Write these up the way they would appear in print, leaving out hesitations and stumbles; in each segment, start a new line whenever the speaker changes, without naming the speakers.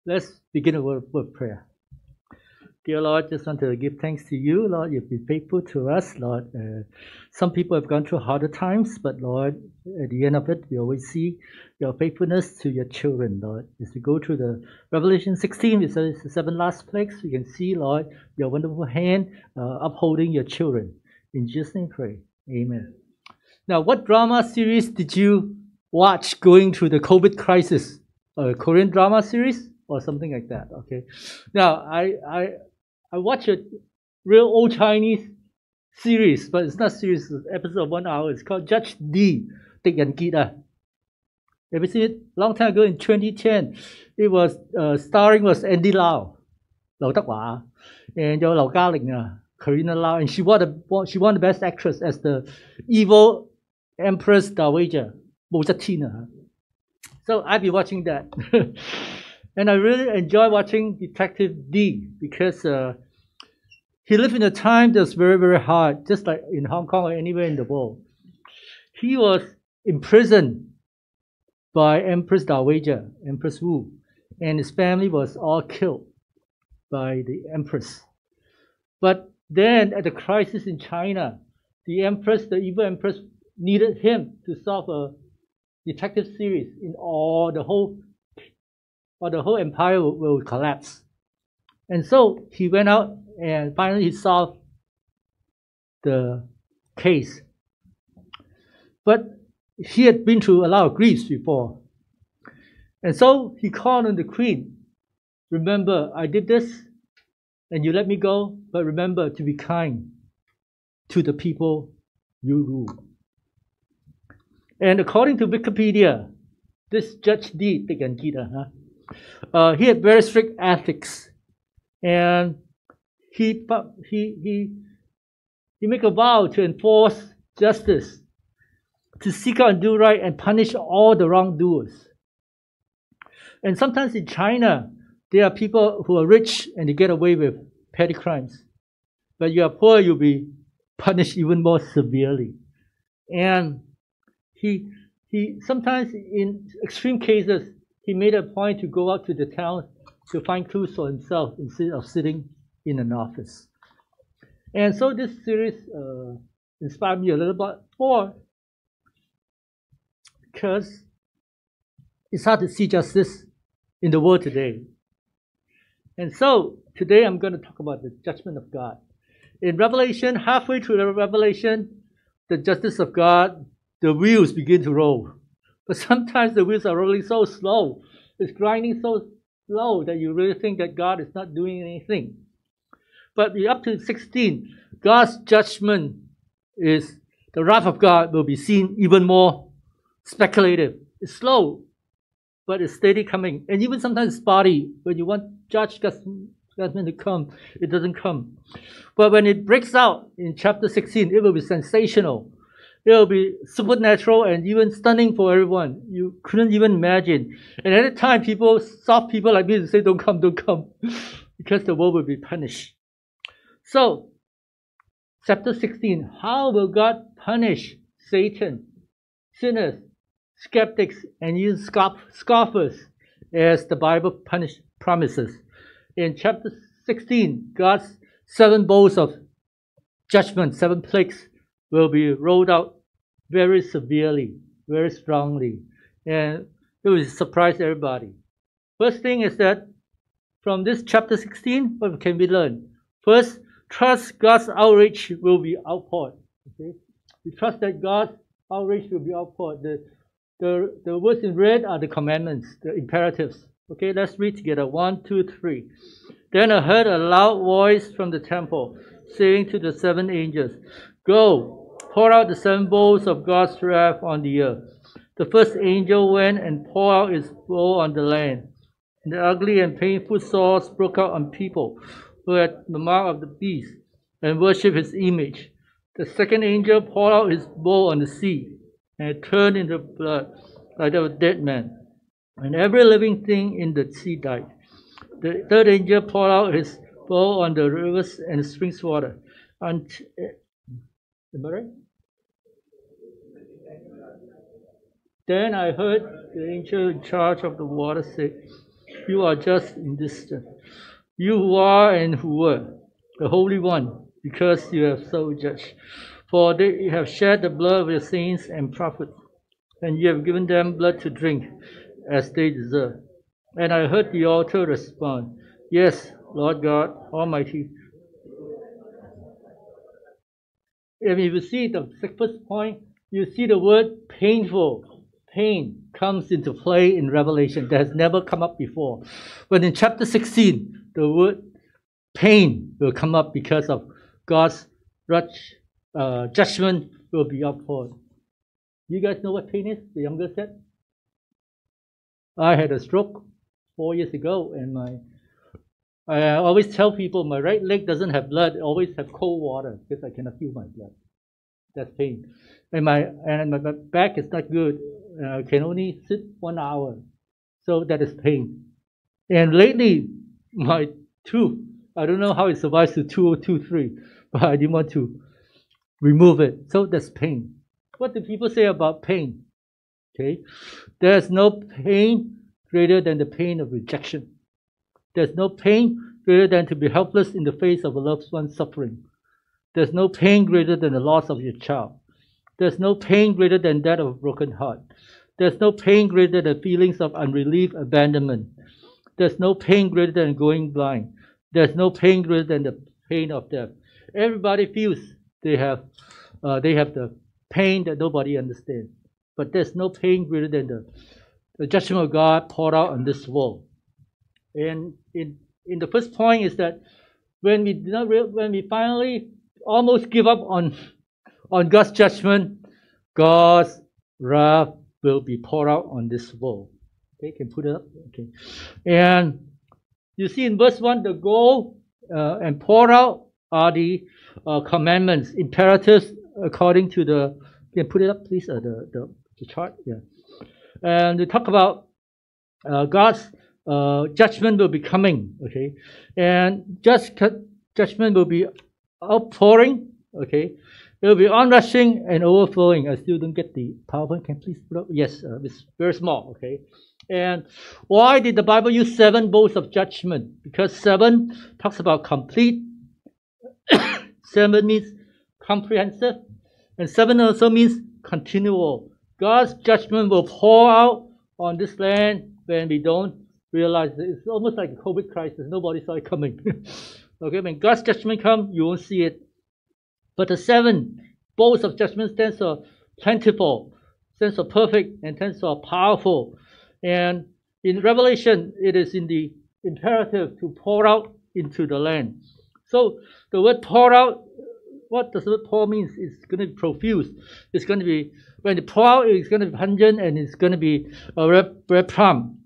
Let's begin a word of prayer. Dear Lord, just want to give thanks to you, Lord. You've been faithful to us, Lord. Some people have gone through harder times, but Lord, at the end of it, we always see your faithfulness to your children, Lord. As we go through the Revelation 16, which is the 7 last plagues, we can see, Lord, your wonderful hand upholding your children. In Jesus' name, pray. Amen. Now, what drama series did you watch going through the COVID crisis? A Korean drama series or something like that? Okay. Now, I watched a real old Chinese series, but it's not series. It's an episode of 1 hour. It's called Judge D. Dik and Gita. Have you seen it? Long time ago in 2010, it was starring was Andy Lau, Lau Dekhua, and Lau Galing, Karina Lau, and she won the best actress as the evil Empress Dowager, Mojatina. So I've been watching that. And I really enjoy watching Detective D because he lived in a time that's very, very hard, just like in Hong Kong or anywhere in the world. He was imprisoned by Empress Dowager, Empress Wu, and his family was all killed by the Empress. But then at the crisis in China, the Empress, the evil Empress, needed him to solve a detective series in all the whole empire will collapse. And so he went out and finally he solved the case. But he had been through a lot of griefs before. And so he called on the queen. Remember, I did this and you let me go, but remember to be kind to the people you rule. And according to Wikipedia, this Judge D. Dik and Gita, he had very strict ethics, and he make a vow to enforce justice, to seek out and do right, and punish all the wrongdoers. And sometimes in China, there are people who are rich and they get away with petty crimes, but you are poor, you'll be punished even more severely. And he sometimes in extreme cases, he made a point to go out to the town to find clues for himself instead of sitting in an office. And so this series inspired me a little bit more because it's hard to see justice in the world today. And so today I'm going to talk about the judgment of God. In Revelation, halfway through the Revelation, the justice of God, the wheels begin to roll. But sometimes the wheels are rolling so slow, it's grinding so slow that you really think that God is not doing anything. But up to 16, God's judgment is, the wrath of God will be seen even more speculative. It's slow, but it's steady coming. And even sometimes it's spotty. When you want judgment to come, it doesn't come. But when it breaks out in chapter 16, it will be sensational. It will be supernatural and even stunning for everyone. You couldn't even imagine. And at the time, soft people like me to say, don't come, because the world will be punished. So, chapter 16, how will God punish Satan, sinners, skeptics, and even scoffers, as the Bible promises? In chapter 16, God's 7 bowls of judgment, 7 plagues, will be rolled out very severely, very strongly, and it will surprise everybody. First thing is that from this chapter 16, what can we learn? First, trust God's outrage will be outpoured. Okay? We trust that God's outrage will be outpoured. The words in red are the commandments, the imperatives. Okay, let's read together. 1, 2, 3. Then I heard a loud voice from the temple saying to the 7 angels, "Go, pour out the 7 bowls of God's wrath on the earth." The first angel went and poured out his bowl on the land. And the ugly and painful sores broke out on people who had the mark of the beast and worshipped his image. The second angel poured out his bowl on the sea, and it turned into blood like that of a dead man. And every living thing in the sea died. The third angel poured out his bowl on the rivers and springs of water. Am I right? Then I heard the angel in charge of the water say, you are just in this. You who are and who were, the Holy One, because you have so judged. For they have shed the blood of your saints and prophets, and you have given them blood to drink, as they deserve. And I heard the altar respond, Yes, Lord God Almighty. If you see the first point, you see the word painful. Pain comes into play in Revelation that has never come up before. But in chapter 16, the word pain will come up because of God's judgment will be upheld. You guys know what pain is? The younger set. I had a stroke 4 years ago, and I always tell people my right leg doesn't have blood. I always have cold water because I cannot feel my blood. That's pain. And my back is not good. I can only sit 1 hour, so that is pain. And lately, my tooth, I don't know how it survives to 2023, but I didn't want to remove it. So that's pain. What do people say about pain? Okay, there's no pain greater than the pain of rejection. There's no pain greater than to be helpless in the face of a loved one's suffering. There's no pain greater than the loss of your child. There's no pain greater than that of a broken heart. There's no pain greater than feelings of unrelieved abandonment. There's no pain greater than going blind. There's no pain greater than the pain of death. Everybody feels they have the pain that nobody understands. But there's no pain greater than the judgment of God poured out on this world. And in the first point is that when we finally almost give up on God's judgment, God's wrath will be poured out on this world. Okay, can put it up. Okay, and you see in verse 1, the goal and poured out are the commandments, imperatives according to the. Can put it up, please. The chart. Yeah, and we talk about God's judgment will be coming. Okay, and judgment will be outpouring. Okay, it will be onrushing and overflowing. I still don't get the PowerPoint. Can please put up? Yes, it's very small. Okay. And why did the Bible use 7 bowls of judgment? Because 7 talks about complete. 7 means comprehensive. And 7 also means continual. God's judgment will pour out on this land when we don't realize it. It's almost like a COVID crisis. Nobody saw it coming. Okay, when God's judgment comes, you won't see it. But the 7 bowls of judgment stands for plentiful, stands for perfect, and stands for powerful. And in Revelation, it is in the imperative to pour out into the land. So the word pour out, what does the word pour means? It's going to be profuse. It's going to be, when you pour out, it's going to be pungent and it's going to be very plump.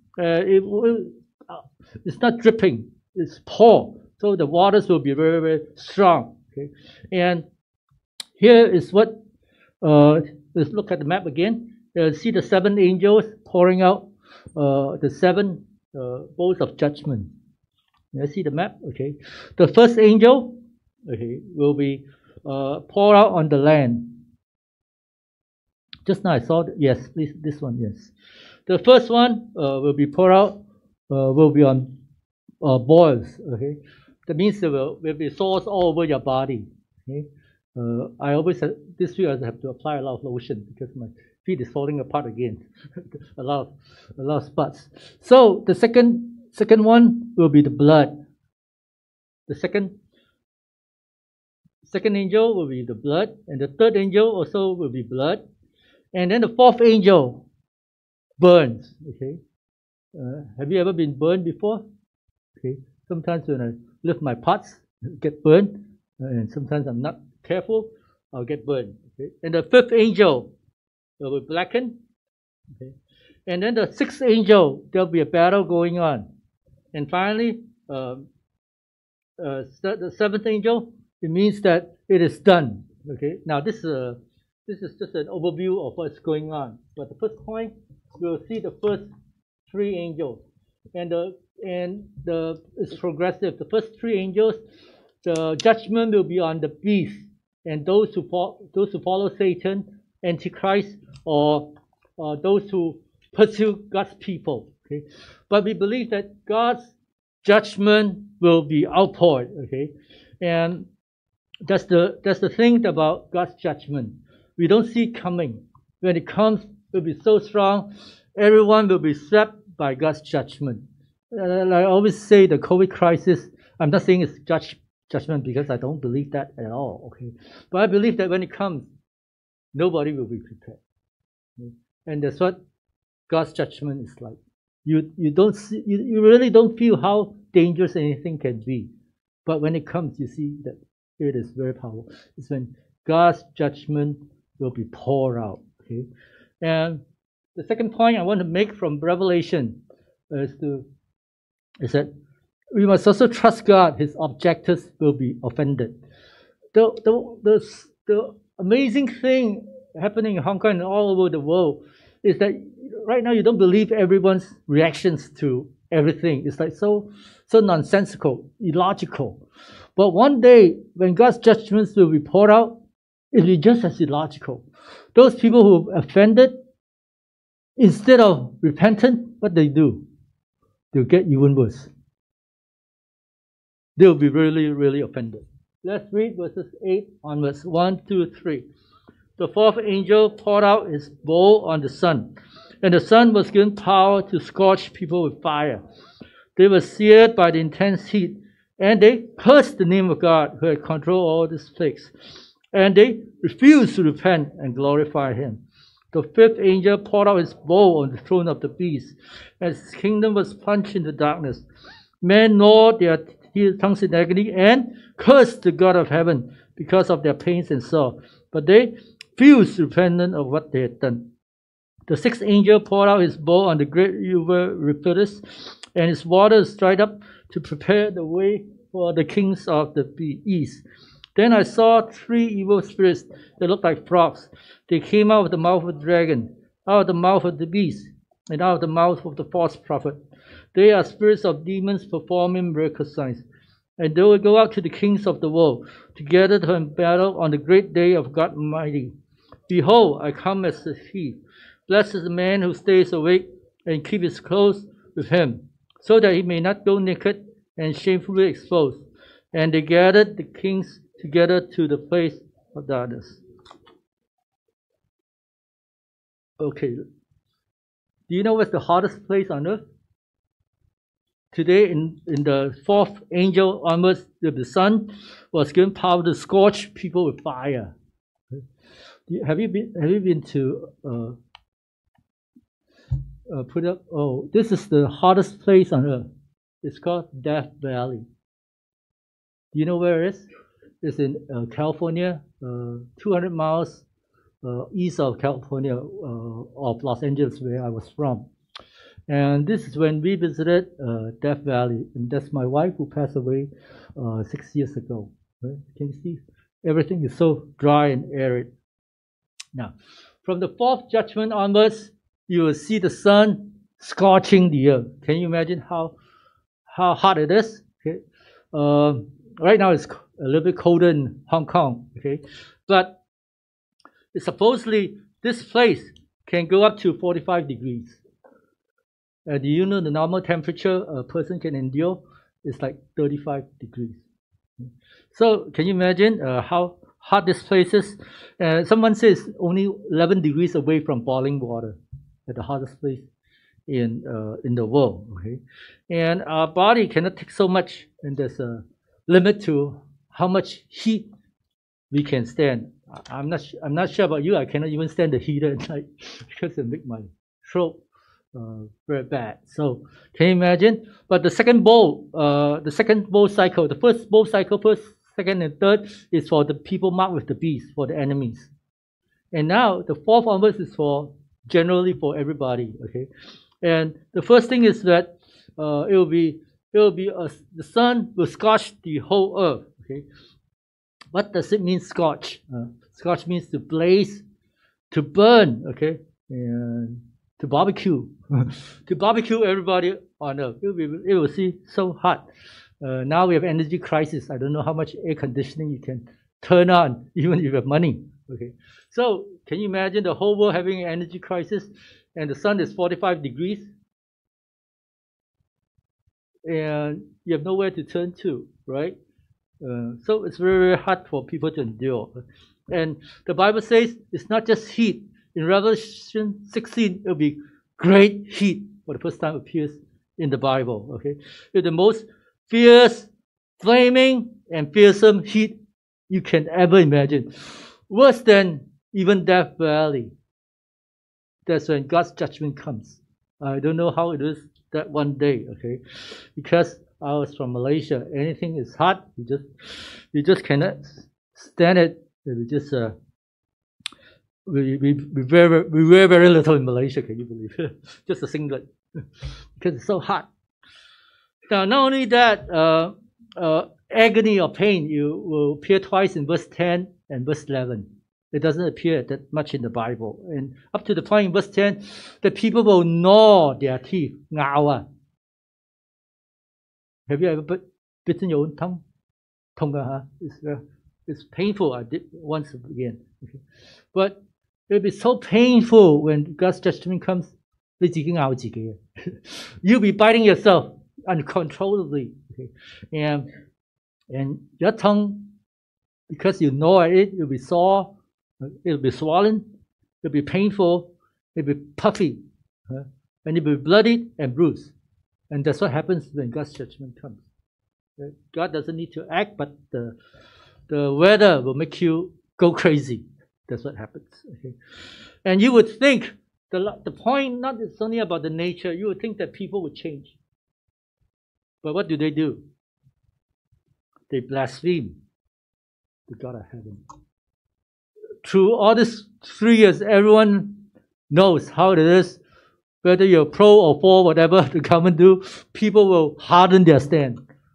It's not dripping, it's pour. So the waters will be very, very strong. Okay? And here is what, let's look at the map again. See the 7 angels pouring out the 7 bowls of judgment. Let's see the map. Okay, the first angel, okay, will be poured out on the land. Just now I saw yes, please, this one, yes. The first one will be poured out, will be on boils. Okay, that means there will be sores all over your body. Okay, I always this week I have to apply a lot of lotion because my feet is falling apart again. a lot of spots. So the second one will be the blood. The second angel will be the blood, and the third angel also will be blood, and then the fourth angel burns. Okay, have you ever been burned before? Okay, sometimes when I lift my pots, I get burned, and sometimes I'm not careful, I'll get burned. Okay, and the fifth angel will be blackened. Okay, and then the 6th angel, there'll be a battle going on, and finally, the 7th angel. It means that it is done. Okay. Now this is just an overview of what's going on. But the first point, we'll see the first 3 angels, and it's progressive. The first 3 angels, the judgment will be on the beast and those who follow Satan, Antichrist, or those who pursue God's people. Okay, but we believe that God's judgment will be outpoured. Okay, and that's the thing about God's judgment. We don't see it coming. When it comes, it will be so strong. Everyone will be swept by God's judgment. I always say the COVID crisis. I'm not saying it's judgment because I don't believe that at all. Okay, but I believe that when it comes, nobody will be prepared. Okay? And that's what God's judgment is like. You don't see, you really don't feel how dangerous anything can be, but when it comes, you see that it is very powerful. It's when God's judgment will be poured out. Okay, and the second point I want to make from Revelation is that we must also trust God. His objectives will be offended. The amazing thing happening in Hong Kong and all over the world is that right now you don't believe everyone's reactions to everything. It's like so nonsensical, illogical. But one day, when God's judgments will be poured out, it will be just as illogical. Those people who are offended, instead of repentant, what they do? They'll get even worse. They'll be really, really offended. Let's read verses 8 onwards. 1, 2, 3. The fourth angel poured out his bowl on the sun, and the sun was given power to scorch people with fire. They were seared by the intense heat, and they cursed the name of God who had controlled all these plagues. And they refused to repent and glorify him. The fifth angel poured out his bowl on the throne of the beast, and his kingdom was plunged into darkness. Men gnawed their tongues in agony and cursed the God of heaven because of their pains and sore. But they refused to repent of what they had done. The sixth angel poured out his bowl on the great river Euphrates, and his waters dried up to prepare the way for the kings of the east. Then I saw three evil spirits that looked like frogs. They came out of the mouth of the dragon, out of the mouth of the beast, and out of the mouth of the false prophet. They are spirits of demons performing miracle signs. And they will go out to the kings of the world, together to battle on the great day of God Almighty. Behold, I come as a thief. Blessed is the man who stays awake and keeps his clothes with him, so that he may not go naked and shamefully exposed. And they gathered the kings together to the place of darkness. Okay. Do you know what's the hottest place on earth? Today, in the fourth angel onwards, the sun was given power to scorch people with fire. Have you been to put up? Oh, this is the hottest place on earth. It's called Death Valley. Do you know where it is? It's in California, 200 miles east of California, of Los Angeles, where I was from. And this is when we visited Death Valley, and that's my wife who passed away 6 years ago. Right? Can you see? Everything is so dry and arid. Now, from the fourth judgment onwards, you will see the sun scorching the earth. Can you imagine how hot it is? Okay. Right now it's a little bit colder in Hong Kong. Okay, but supposedly this place can go up to 45 degrees. Do you know the normal temperature a person can endure is like 35 degrees? So can you imagine how hot this place is? Someone says only 11 degrees away from boiling water at the hottest place in the world. Okay, and our body cannot take so much, and there's a limit to how much heat we can stand. I'm not sure about you. I cannot even stand the heater at night because it makes my throat very bad. So can you imagine? But the second bowl cycle, the first bowl cycle, first, second, and third is for the people marked with the beast, for the enemies. And now the fourth onwards is for generally for everybody. Okay, and the first thing is that the sun will scorch the whole earth. Okay, what does it mean, scorch? Scorch means to blaze, to burn. Okay, and to barbecue, to barbecue everybody on earth. It will see so hot. Now we have energy crisis. I don't know how much air conditioning you can turn on, even if you have money. Okay, so can you imagine the whole world having an energy crisis, and the sun is 45 degrees? and you have nowhere to turn to, right? So it's very, very hard for people to endure. And the Bible says it's not just heat. In Revelation 16, it'll be great heat for the first time appears in the Bible. Okay, it's the most fierce, flaming, and fearsome heat you can ever imagine. Worse than even Death Valley. That's when God's judgment comes. I don't know how it is that one day, okay? Because I was from Malaysia. Anything is hot, you just cannot stand it. We just we wear very little in Malaysia. Can you believe it? Just a singlet because it's so hot. Now, not only that, agony or pain will appear twice in verse 10 and verse 11. It doesn't appear that much in the Bible. And up to the point in verse 10, the people will gnaw their teeth. Ngao. Have you ever bitten your own tongue? Tonga, it's painful. I did once again. Okay. But it'll be so painful when God's judgment comes. You'll be biting yourself uncontrollably. Okay. And your tongue, because you gnaw at it, it'll be sore. It'll be swollen, it'll be painful, it'll be puffy, and it'll be bloody and bruised. And that's what happens when God's judgment comes. God doesn't need to act, but the weather will make you go crazy. That's what happens. Okay? And you would think, the point not is only about the nature, you would think that people would change. But what do? They blaspheme the God of heaven. Through all these 3 years, everyone knows how it is. Whether you're pro or for whatever the government do, people will harden their stand.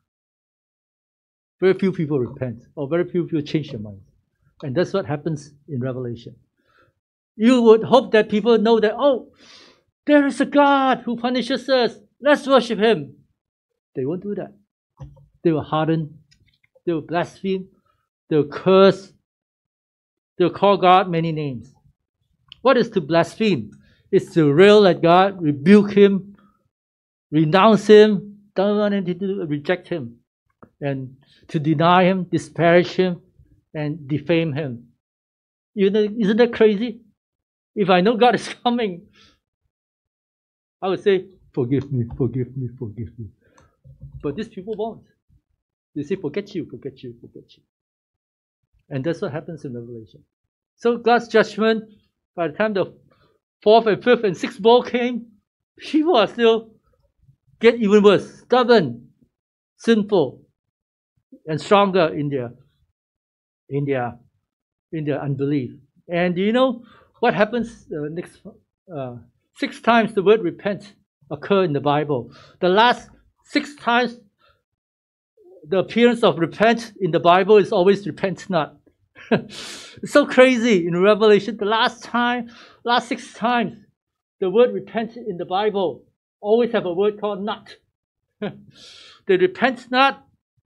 Very few people repent, or very few people change their minds. And that's what happens in Revelation. You would hope that people know that, oh, there is a God who punishes us. Let's worship Him. They won't do that. They will harden. They will blaspheme. They will curse. They'll call God many names. What is to blaspheme? It's to rail at God, rebuke Him, renounce Him, don't want anything to do, reject Him, and to deny Him, disparage Him, and defame Him. You know, isn't that crazy? If I know God is coming, I would say, forgive me, forgive me, forgive me. But these people won't. They say, forget you, forget you, forget you. And that's what happens in Revelation. So God's judgment, by the time the 4th and 5th and 6th bowl came, people are still get even worse, stubborn, sinful, and stronger in their unbelief. And do you know what happens next? 6 times the word repent occur in the Bible. The last 6 times the appearance of repent in the Bible is always repent not. It's so crazy in Revelation. The last 6 times the word repent in the Bible always have a word called not. They repent not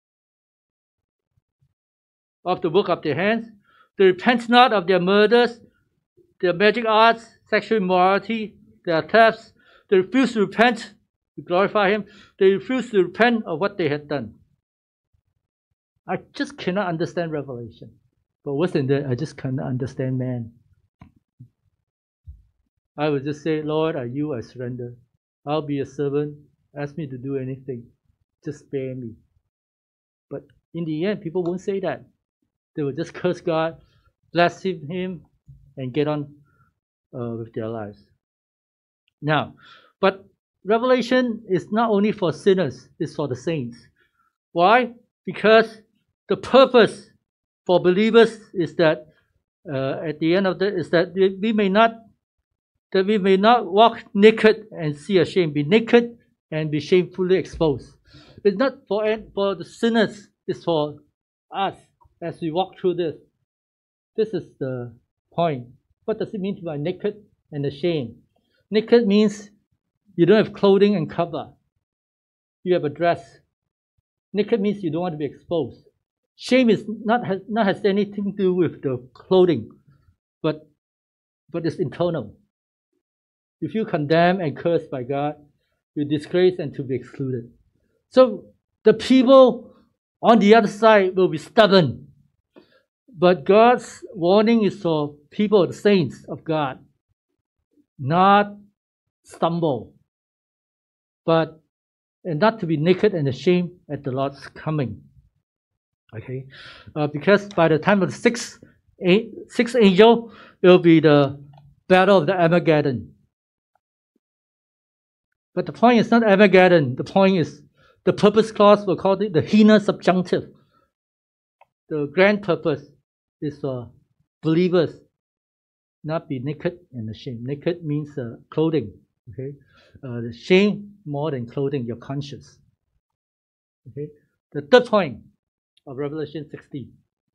of the work of their hands. They repent not of their murders, their magic arts, sexual immorality, their thefts. They refuse to repent to glorify Him. They refuse to repent of what they had done. I just cannot understand Revelation. But worse than that, I just cannot understand man. I would just say, Lord, I surrender. I'll be a servant. Ask me to do anything. Just spare me. But in the end, people won't say that. They will just curse God, blaspheme Him, and get on with their lives. Now, but Revelation is not only for sinners, it's for the saints. Why? Because the purpose for believers is that at the end of it is that we may not walk naked and see a shame, be naked and be shamefully exposed. It's not for the sinners, it's for us as we walk through this. This is the point. What does it mean to be naked and ashamed? Naked means you don't have clothing and cover. You have a dress. Naked means you don't want to be exposed. Shame is not has anything to do with the clothing, but it's internal. You feel condemned and cursed by God. You're disgraced and to be excluded. So the people on the other side will be stubborn. But God's warning is for people, the saints of God, not stumble, and not to be naked and ashamed at the Lord's coming. Okay, because by the time of the sixth angel, it will be the battle of the Armageddon. But the point is not Armageddon. The point is the purpose clause. We'll call it the hina subjunctive. The grand purpose is for believers not be naked and ashamed. Naked means clothing. Okay, the shame more than clothing your conscience. Okay, the third point of Revelation 16.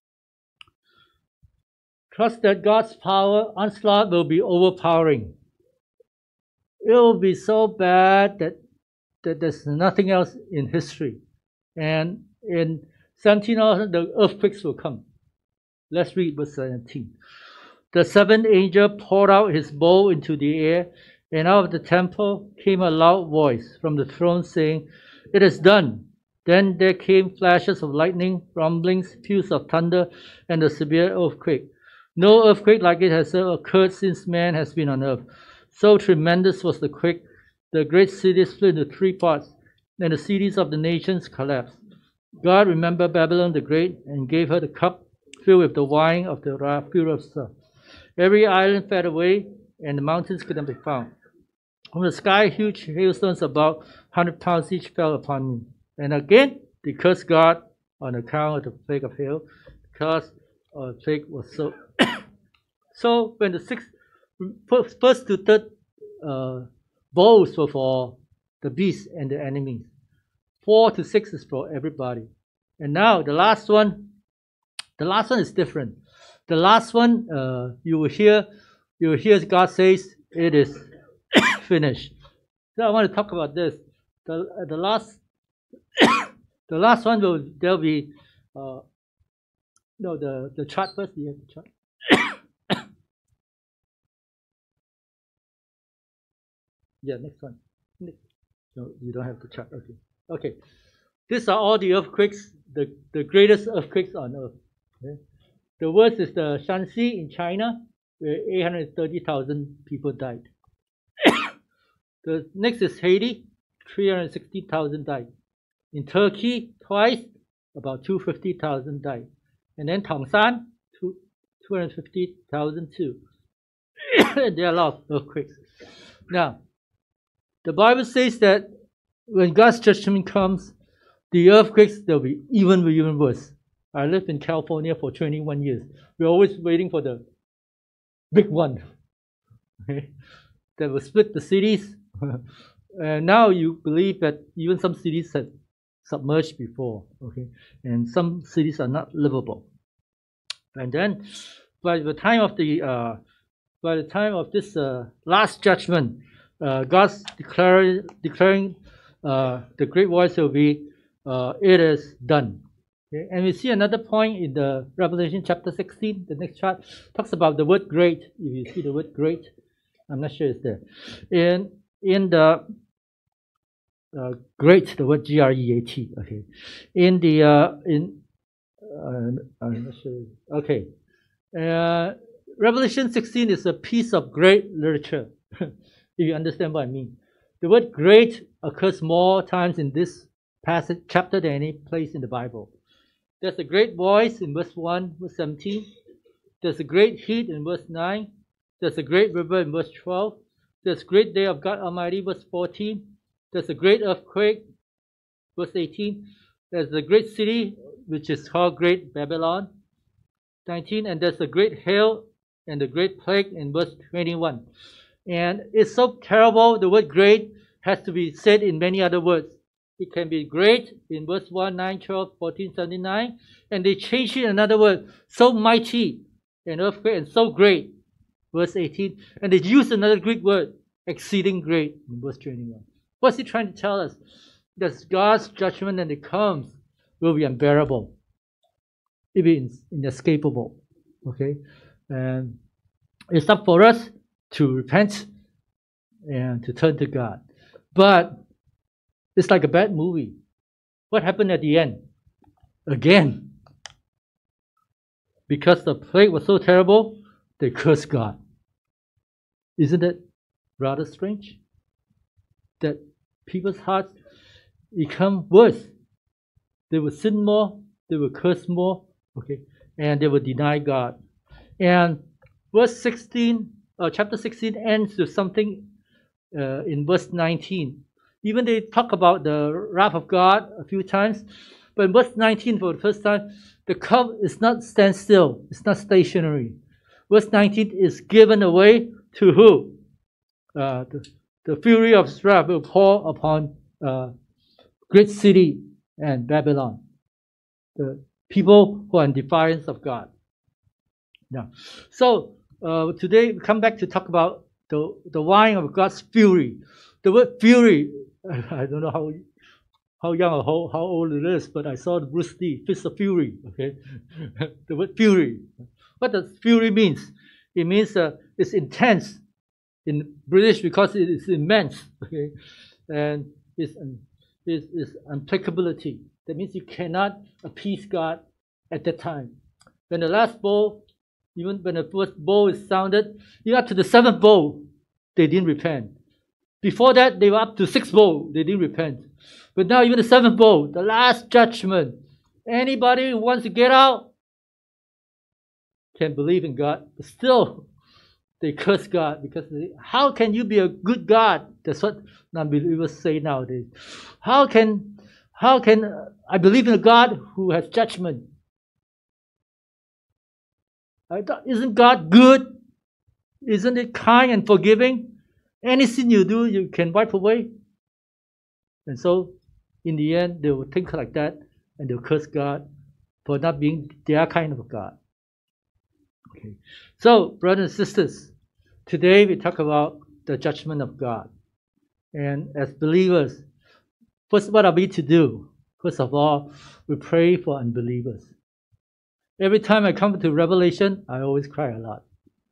Trust that God's power onslaught will be overpowering. It will be so bad that there's nothing else in history. And in 1700, the earthquakes will come. Let's read verse 17. The seventh angel poured out his bowl into the air, and out of the temple came a loud voice from the throne saying, "It is done." Then there came flashes of lightning, rumblings, peals of thunder, and a severe earthquake. No earthquake like it has ever occurred since man has been on earth. So tremendous was the quake, the great cities split into three parts, and the cities of the nations collapsed. God remembered Babylon the Great and gave her the cup filled with the wine of the wrath of Sir. Every island fell away, and the mountains could not be found. From the sky, huge hailstones about 100 pounds each fell upon me. And again, they cursed God on account of the plague of hail, because the plague was so. So when the first to third bowls were for the beast and the enemies, 4 to 6 is for everybody. And now the last one is different. The last one, you will hear God says, "It is finished." So I want to talk about this. The last. The last one there'll be the chart first. You have the chart. Yeah, next one. No, you don't have the chart. Okay. These are all the earthquakes, the greatest earthquakes on earth. Okay? The worst is the Shanxi in China, where 830,000 people died. The next is Haiti, 360,000 died. In Turkey, twice, about 250,000 died. And then Tangshan, 250,000 too. There are a lot of earthquakes. Now, the Bible says that when God's judgment comes, the earthquakes, they'll be even worse. I lived in California for 21 years. We're always waiting for the big one. Okay? That will split the cities. And now you believe that even some cities have submerged before, okay, and some cities are not livable. And then, by the time of this last judgment, God's declaring the great voice will be, "It is done." Okay? And we see another point in the Revelation chapter 16. The next chart talks about the word "great." If you see the word "great," I'm not sure it's there. In the great, the word G-R-E-A-T. Okay, I'm not sure. Okay, Revelation 16 is a piece of great literature. If you understand what I mean, the word "great" occurs more times in this passage chapter than any place in the Bible. There's a great voice in verse 1, verse 17. There's a great heat in verse 9. There's a great river in verse 12. There's a great day of God Almighty, verse 14. There's a great earthquake, verse 18. There's a great city, which is called Great Babylon, 19. And there's a great hail and the great plague in verse 21. And it's so terrible, the word "great" has to be said in many other words. It can be "great" in verse 1, 9, 12, 14, 79. And they change it another word, "so mighty," an earthquake, and "so great," verse 18. And they use another Greek word, "exceeding great," in verse 21. What's he trying to tell us? That God's judgment when it comes will be unbearable. It will be inescapable. Okay? And it's up for us to repent and to turn to God. But it's like a bad movie. What happened at the end? Again, because the plague was so terrible, they cursed God. Isn't it rather strange that people's hearts become worse? They will sin more, they will curse more, okay, and they will deny God. And verse 16, chapter 16 ends with something in verse 19. Even they talk about the wrath of God a few times, but in verse 19, for the first time, the cup is not stand still, it's not stationary. Verse 19 is given away to who? The fury of his wrath will pour upon great city and Babylon, the people who are in defiance of God. Now, so today we come back to talk about the wine of God's fury. The word fury, I don't know how young or how old it is, but I saw the Bruce Lee, Fist of Fury. Okay, the word fury. What does fury means? It means it's intense. In British, because it is immense. Okay, and it's implacability. That means you cannot appease God at that time. When the last bowl, even when the first bowl is sounded, even up to the seventh bowl, they didn't repent. Before that, they were up to sixth bowl, they didn't repent. But now even the seventh bowl, the last judgment, anybody who wants to get out can believe in God, but still they curse God because how can you be a good God? That's what non-believers say nowadays. How can I believe in a God who has judgment? Isn't God good? Isn't it kind and forgiving? Any sin you do, you can wipe away. And so, in the end, they will think like that and they'll curse God for not being their kind of a God. Okay. So, brothers and sisters, today we talk about the judgment of God. And as believers, first, what are we to do? First of all, we pray for unbelievers. Every time I come to Revelation, I always cry a lot.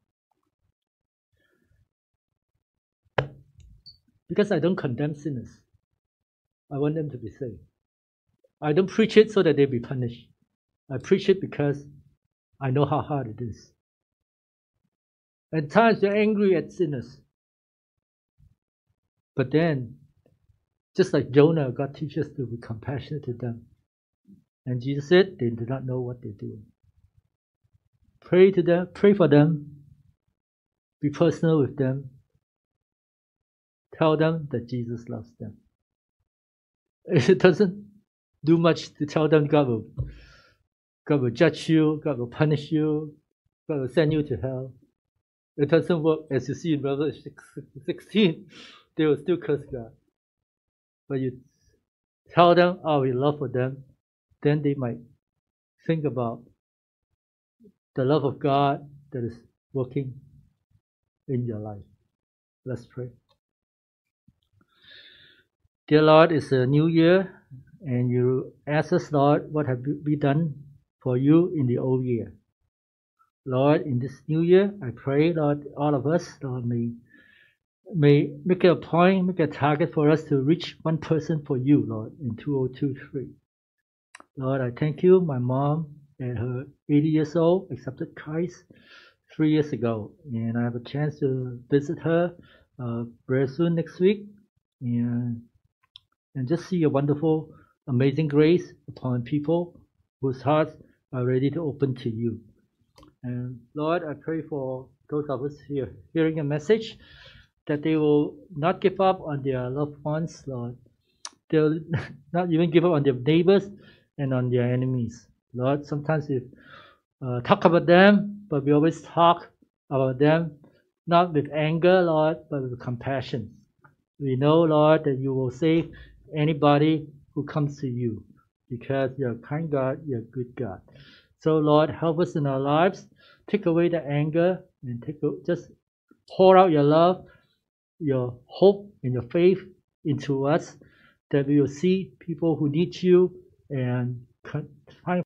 Because I don't condemn sinners. I want them to be saved. I don't preach it so that they be punished. I preach it because I know how hard it is. At times you're angry at sinners. But then, just like Jonah, God teaches us to be compassionate to them. And Jesus said they do not know what they're doing. Pray to them, pray for them, be personal with them. Tell them that Jesus loves them. It doesn't do much to tell them God will judge you, God will punish you, God will send you to hell. It doesn't work. As you see in Revelation 16, they will still curse God. But you tell them our love for them, then they might think about the love of God that is working in your life. Let's pray. Dear Lord, it's a new year, and you ask us, Lord, what have we done for you in the old year? Lord, in this new year, I pray, Lord, all of us, Lord, may make it a point, make a target for us to reach one person for you, Lord, in 2023. Lord, I thank you. My mom, at her 80 years old, accepted Christ 3 years ago, and I have a chance to visit her very soon next week, and just see a wonderful, amazing grace upon people whose hearts are ready to open to you. And Lord, I pray for those of us here hearing a message that they will not give up on their loved ones, Lord. They'll not even give up on their neighbors and on their enemies. Lord, sometimes we talk about them, but we always talk about them not with anger, Lord, but with compassion. We know, Lord, that you will save anybody who comes to you because you're a kind God, you're a good God. So, Lord, help us in our lives. Take away the anger and just pour out your love, your hope, and your faith into us, that we will see people who need you and find